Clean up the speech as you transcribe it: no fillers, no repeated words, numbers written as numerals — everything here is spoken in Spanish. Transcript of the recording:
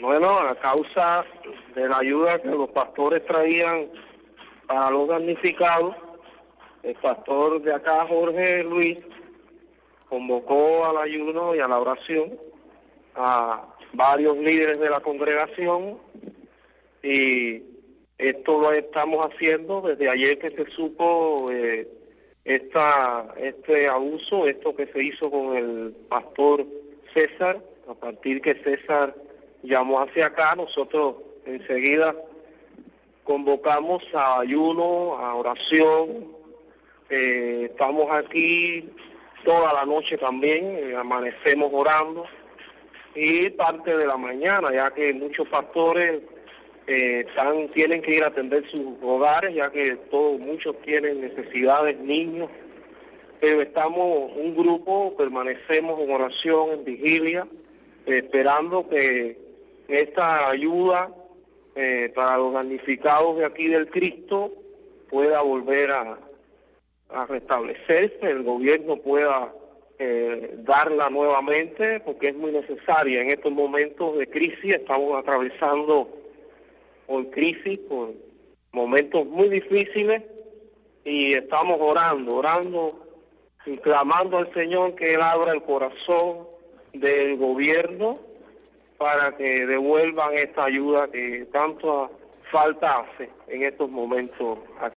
Bueno, a causa de la ayuda que los pastores traían para los damnificados, el pastor de acá, Jorge Luis, convocó al ayuno y a la oración a varios líderes de la congregación, y esto lo estamos haciendo desde ayer que se supo este abuso, esto que se hizo con el pastor César. A partir que César llamó hacia acá, nosotros enseguida convocamos a ayuno, a oración. Estamos aquí toda la noche también, amanecemos orando, y parte de la mañana, ya que muchos pastores tienen que ir a atender sus hogares, ya que muchos tienen necesidades, niños, pero estamos un grupo, permanecemos en oración, en vigilia, esperando que esta ayuda para los damnificados de aquí del Cristo pueda volver a restablecerse, el gobierno pueda darla nuevamente, porque es muy necesaria en estos momentos de crisis. Estamos atravesando por crisis, por momentos muy difíciles, y estamos orando y clamando al Señor que Él abra el corazón del gobierno para que devuelvan esta ayuda que tanto falta hace en estos momentos aquí.